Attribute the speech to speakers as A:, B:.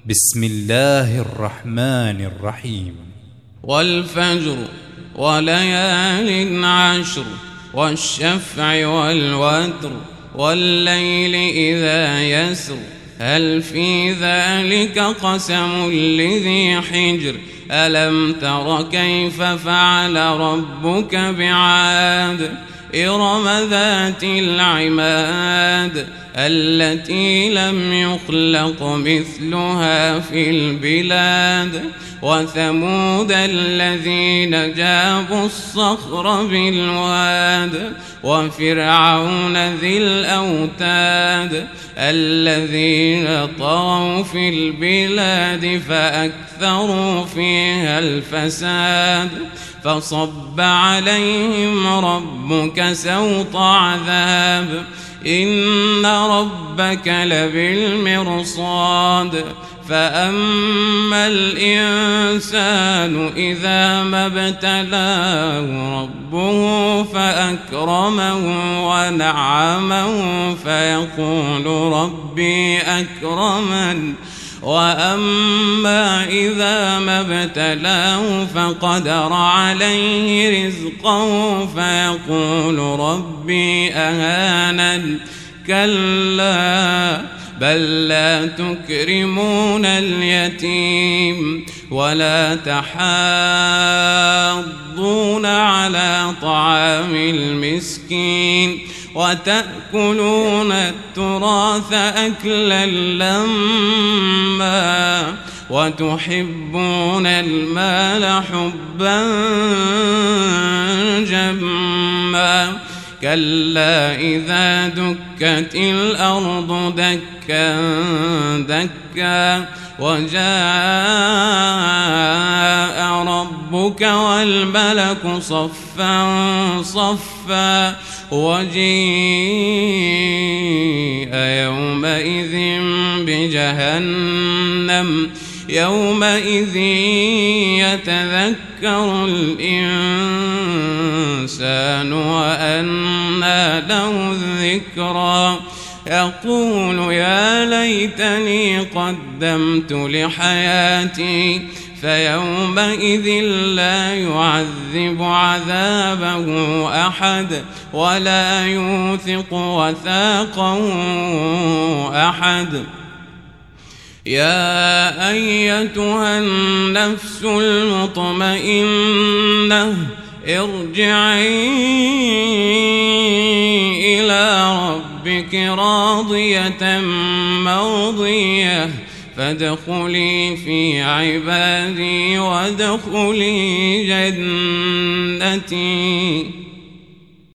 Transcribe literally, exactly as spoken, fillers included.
A: بسم الله الرحمن الرحيم.
B: والفجر وليال عشر والشفع والوتر والليل إذا يسر هل في ذلك قسم لذي حجر ألم تر كيف فعل ربك بعاد إرم ذات العماد التي لم يخلق مثلها في البلاد وثمود الذين جابوا الصخر بالواد وفرعون ذي الأوتاد الذين طغوا في البلاد فأكثروا فيها الفساد فصب عليهم ربك سوط عذاب إن ربك لبالمرصاد فأما الإنسان إذا ما ابتلاه ربه فأكرمه ونعمه فيقول ربي أكرمن وأما إذا ما ابتلاه فقدر عليه رزقه فيقول ربي أهانن كلا بل لا تكرمون اليتيم ولا تحاضون على طعام المسكين وتأكلون التراث أكلا لما وتحبون المال حبا جما كلا إذا دكت الأرض دكا دكا وجاء ربك والملك صفا صفا وجيء يومئذ بجهنم يومئذ يتذكر الإنسان وأنى له الذكرى يقول يا ليتني قدمت لحياتي فيومئذ لا يعذب عذابه أحد ولا يوثق وثاقه أحد يا أيتها النفس المطمئنة ارجعي إلى ربك راضية مرضية فادخلي في عبادي وادخلي جنتي.